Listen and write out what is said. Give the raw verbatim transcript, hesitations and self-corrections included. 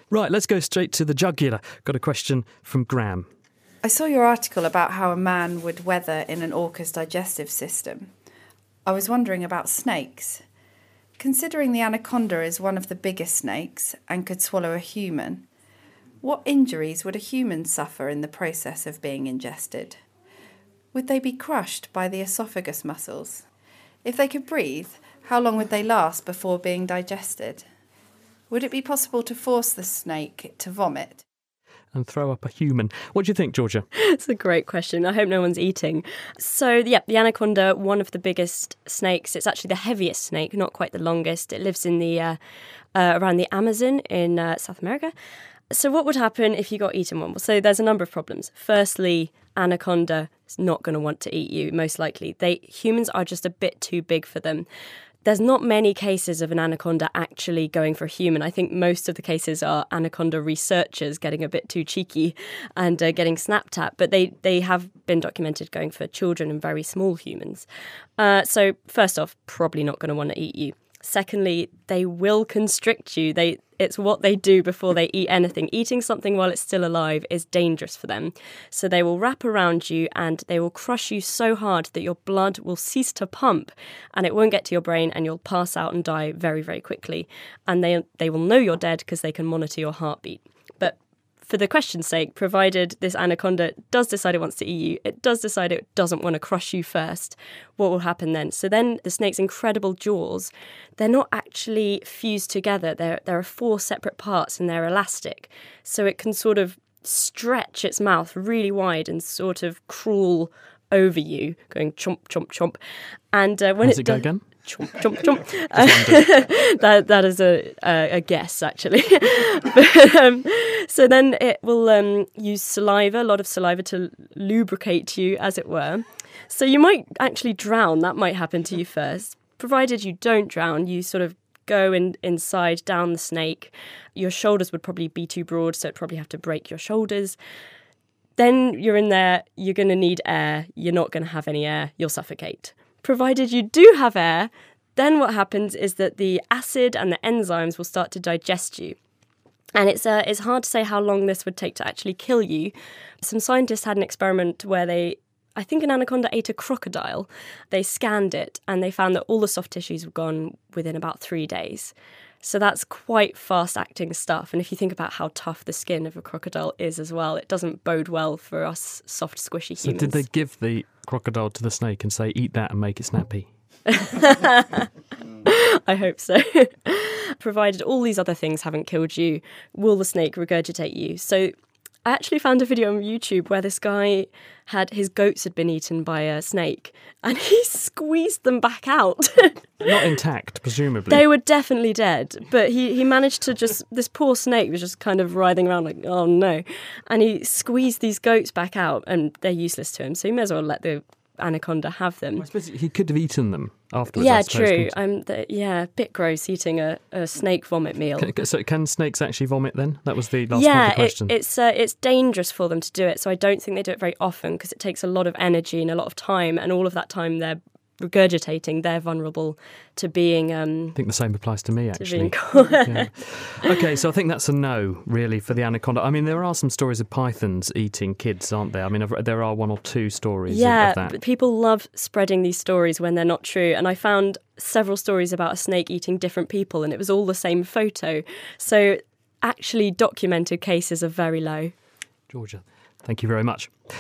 Right, let's go straight to the jugular. Got a question from Graham. I saw your article about how a man would weather in an orca's digestive system. I was wondering about snakes. Considering the anaconda is one of the biggest snakes and could swallow a human, what injuries would a human suffer in the process of being ingested? Would they be crushed by the esophagus muscles? If they could breathe, how long would they last before being digested? Would it be possible to force the snake to vomit? And throw up a human. What do you think, Georgia? It's a great question. I hope no one's eating. So, yeah, the anaconda, one of the biggest snakes. It's actually the heaviest snake, not quite the longest. It lives in the uh, uh, around the Amazon in uh, South America. So what would happen if you got eaten one? So there's a number of problems. Firstly, anaconda is not going to want to eat you, most likely. They humans are just a bit too big for them. There's not many cases of an anaconda actually going for a human. I think most of the cases are anaconda researchers getting a bit too cheeky and uh, getting snapped at. But they, they have been documented going for children and very small humans. Uh, so first off, probably not going to want to eat you. Secondly, they will constrict you. They It's what they do before they eat anything. Eating something while it's still alive is dangerous for them. So they will wrap around you and they will crush you so hard that your blood will cease to pump and it won't get to your brain and you'll pass out and die very, very quickly. And they they will know you're dead because they can monitor your heartbeat. But for the question's sake, provided this anaconda does decide it wants to eat you, it does decide it doesn't want to crush you first, what will happen then? So then the snake's incredible jaws, they're not actually fused together. There, there are four separate parts and they're elastic. So it can sort of stretch its mouth really wide and sort of crawl over you, going chomp, chomp, chomp. And uh, when How's it, it go does, again? Chomp, chomp, chomp. Uh, that that is a a, a guess, actually. but, um, so then it will um, use saliva, a lot of saliva to lubricate you, as it were. So you might actually drown. That might happen to you first. Provided you don't drown, you sort of go in, inside, down the snake. Your shoulders would probably be too broad, so it'd probably have to break your shoulders. Then you're in there, you're going to need air. You're not going to have any air. You'll suffocate. Provided you do have air, then what happens is that the acid and the enzymes will start to digest you. And it's uh, it's hard to say how long this would take to actually kill you. Some scientists had an experiment where they, I think an anaconda ate a crocodile. They scanned it and they found that all the soft tissues were gone within about three days. So that's quite fast-acting stuff. And if you think about how tough the skin of a crocodile is as well, it doesn't bode well for us soft, squishy humans. So did they give the crocodile to the snake and say, eat that and make it snappy? I hope so. Provided all these other things haven't killed you, will the snake regurgitate you? So I actually found a video on YouTube where this guy had his goats had been eaten by a snake and he squeezed them back out. Not intact, presumably. They were definitely dead, but he, he managed to just, this poor snake was just kind of writhing around like, oh no. And he squeezed these goats back out and they're useless to him. So he may as well let the anaconda have them. I suppose he could have eaten them afterwards. Yeah, I suppose, true. Um, the, yeah, a bit gross eating a, a snake vomit meal. Can, so can snakes actually vomit then? That was the last yeah, part of the question. Yeah, it, it's, uh, it's dangerous for them to do it, so I don't think they do it very often because it takes a lot of energy and a lot of time, and all of that time they're regurgitating, they're vulnerable to being... Um, I think the same applies to me, actually. To being yeah. Okay, so I think that's a no, really, for the anaconda. I mean, there are some stories of pythons eating kids, aren't there? I mean, there are one or two stories yeah, of that. Yeah, people love spreading these stories when they're not true, and I found several stories about a snake eating different people, and it was all the same photo. So actually documented cases are very low. Georgia, thank you very much.